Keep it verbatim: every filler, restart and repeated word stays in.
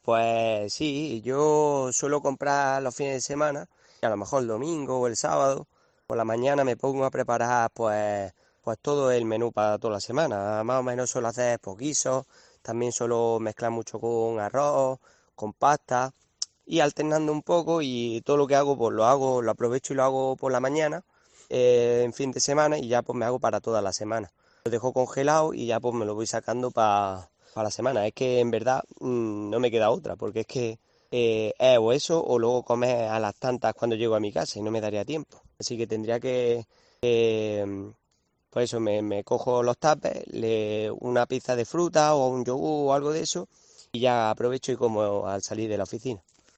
Pues sí, yo suelo comprar los fines de semana, y a lo mejor el domingo o el sábado, por la mañana me pongo a preparar pues, pues todo el menú para toda la semana. Más o menos suelo hacer pues, guisos, también suelo mezclar mucho con arroz, con pasta, y alternando un poco y todo lo que hago pues lo hago, lo aprovecho y lo hago por la mañana, eh, en fin de semana y ya pues me hago para toda la semana. Lo dejo congelado y ya pues me lo voy sacando para la semana. Es que en verdad mm, no me queda otra, porque es que eh, es o eso o luego comer a las tantas cuando llego a mi casa y no me daría tiempo. Así que tendría que, eh, pues eso, me, me cojo los tapes, le, una pizza de fruta o un yogur o algo de eso y ya aprovecho y como al salir de la oficina.